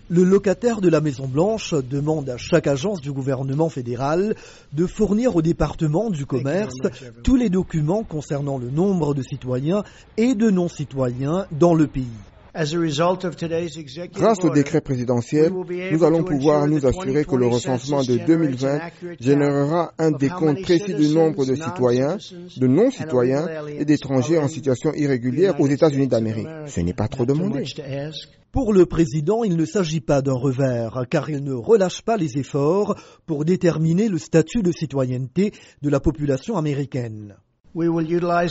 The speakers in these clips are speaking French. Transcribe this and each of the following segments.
Le locataire de la Maison-Blanche demande à chaque agence du gouvernement fédéral de fournir au département du commerce tous les documents concernant le nombre de citoyens et de non-citoyens dans le pays. Grâce au décret présidentiel, nous allons pouvoir nous assurer que le recensement de 2020 générera un décompte précis du nombre de citoyens, de non-citoyens et d'étrangers en situation irrégulière aux États-Unis d'Amérique. Ce n'est pas trop demandé. Pour le président, il ne s'agit pas d'un revers, car il ne relâche pas les efforts pour déterminer le statut de citoyenneté de la population américaine. Nous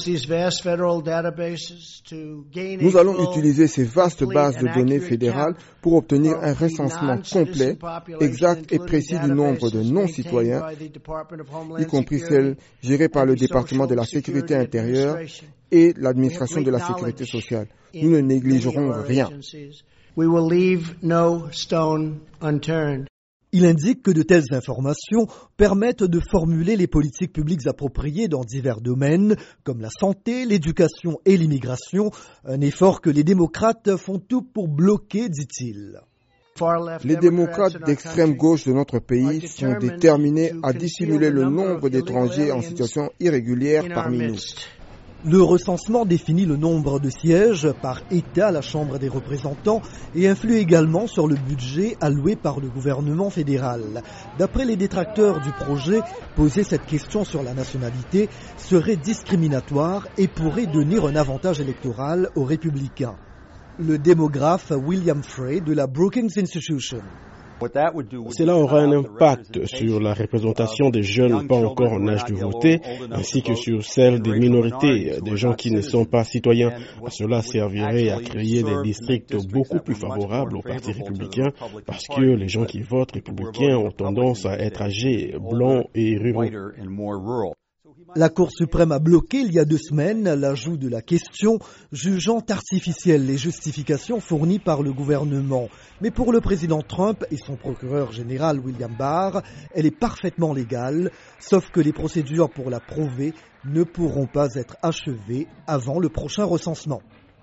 allons utiliser ces vastes bases de données fédérales pour obtenir un recensement complet, exact et précis du nombre de non-citoyens, y compris celles gérées par le département de la Sécurité intérieure et l'administration de la Sécurité sociale. Nous ne négligerons rien. Il indique que de telles informations permettent de formuler les politiques publiques appropriées dans divers domaines, comme la santé, l'éducation et l'immigration, un effort que les démocrates font tout pour bloquer, dit-il. Les démocrates d'extrême gauche de notre pays sont déterminés à dissimuler le nombre d'étrangers en situation irrégulière parmi nous. Le recensement définit le nombre de sièges par État à la Chambre des représentants et influe également sur le budget alloué par le gouvernement fédéral. D'après les détracteurs du projet, poser cette question sur la nationalité serait discriminatoire et pourrait donner un avantage électoral aux républicains. Le démographe William Frey de la Brookings Institution. Cela aura un impact sur la représentation des jeunes pas encore en âge de voter, ainsi que sur celle des minorités, des gens qui ne sont pas citoyens. Cela servirait à créer des districts beaucoup plus favorables au Parti républicain, parce que les gens qui votent républicains ont tendance à être âgés, blancs et ruraux. La Cour suprême a bloqué il y a 2 semaines l'ajout de la question, jugeant artificielles les justifications fournies par le gouvernement. Mais pour le président Trump et son procureur général William Barr, elle est parfaitement légale, sauf que les procédures pour la prouver ne pourront pas être achevées avant le prochain recensement.